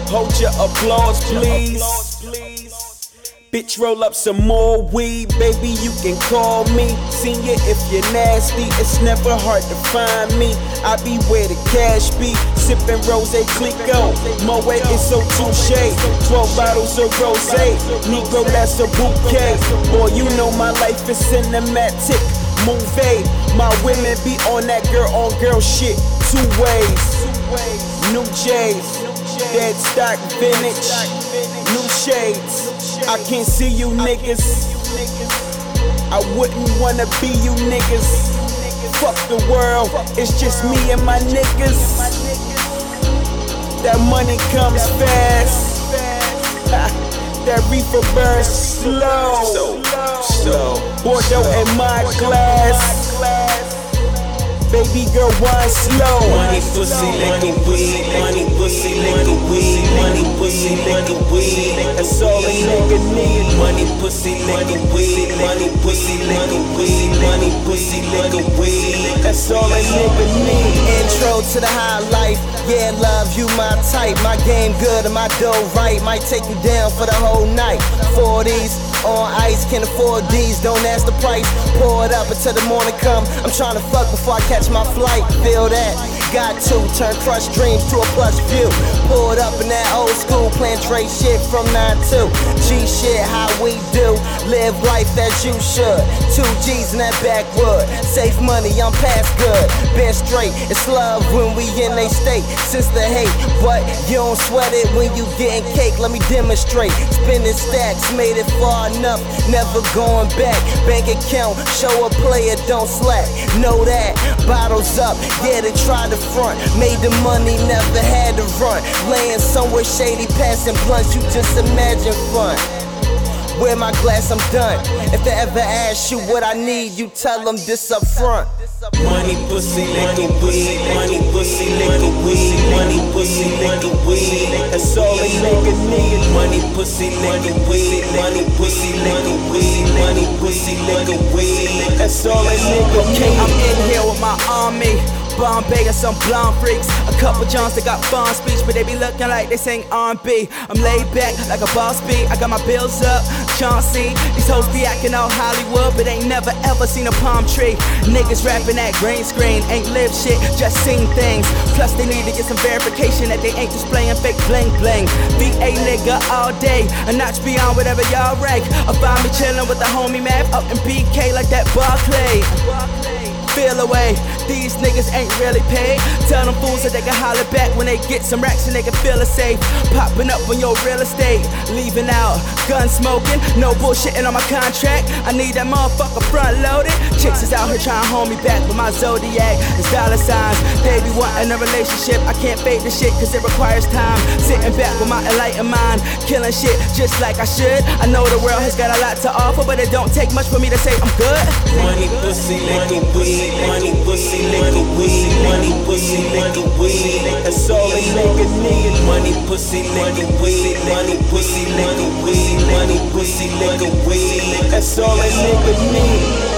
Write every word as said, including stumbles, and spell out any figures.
Hold your applause, please. Bitch, roll up some more weed, baby, you can call me Senior if you're nasty, it's never hard to find me. I be where the cash be, sippin' Rosé Clico, Moet is so touche, twelve bottles of Rosé, Negro that's a bouquet. Boy, you know my life is cinematic, movie. My women be on that girl on girl shit, two ways. New J's, dead stock vintage, new shades. I can't see you niggas, I wouldn't wanna be you niggas. Fuck the world, it's just me and my niggas. That money comes fast, that reefer burns slow. Bordeaux in my glass, baby girl wine slow. Money, pussy, liquor, weed. Money, pussy, liquor, weed. Money, pussy, liquor, weed. That's all a nigga need. Money, pussy, liquor, weed. Money, pussy, liquor, weed. Money, pussy, liquor, weed. That's all a nigga need. Intro to the high life. Yeah, love, you my type. My game good and my dough right. Might take you down for the whole night. forties on ice, can't afford these. Don't ask the price. Pour it up until the morning come. I'm trying to fuck before I catch my flight. Feel that? Got to turn crushed dreams to a plush view. Pulled up in that old school, playing Dre shit from nine two. G shit, how we do. Live life as you should. Two G's in that backwood. Safe money, I'm past good. Been straight, it's love when we in they state. Since the hate, but you don't sweat it when you getting cake. Let me demonstrate. Spending stacks, made it far enough, never going back. Bank account, show a player, don't slack. Know that, bottles up, yeah, they tried to front. Made the money, never had to run. Laying somewhere shady, passing blunts, you just imagine fun. Wear my glass, I'm done. If they ever ask you what I need, you tell them this up front. Money, pussy, liquor, weed. Money, pussy, liquor, weed. Money, pussy, liquor, weed. That's all a nigga need. Money, pussy, liquor, weed. Money, pussy, liquor, weed. Money, pussy, liquor, weed. That's all a nigga need. Okay, I'm in here with my army. Bombay and some blonde freaks. A couple Johns that got fun speech, but they be looking like they sing R and B. I'm laid back like a boss beat. I got my bills up, Chauncey. These hoes be acting all Hollywood, but ain't never ever seen a palm tree. Niggas rapping that green screen, ain't live shit, just seen things. Plus they need to get some verification that they ain't displaying fake bling bling. B A nigga all day, a notch beyond whatever y'all rank. I find me chillin' with the homie Mav up in B K like that Barclay. Feel away, these niggas ain't really paid. Tell them fools that they can holler back when they get some racks and they can feel it safe. Popping up on your real estate, leaving out, gun smoking, no bullshitting on my contract. I need that motherfucker front loaded. Chicks is out here trying to hold me back, but my zodiac is dollar signs. They be wanting a relationship, I can't fake the shit cause it requires time. Sitting back with my enlightened mind, killing shit just like I should. I know the world has got a lot to offer, but it don't take much for me to say I'm good. Money, pussy, liquor, weed. Money, pussy, liquor, weed. Money, pussy, liquor, weed. That's all a nigga need. Money, pussy, liquor, weed. Money, pussy, liquor, weed. Money, pussy, liquor, weed. That's all a nigga need.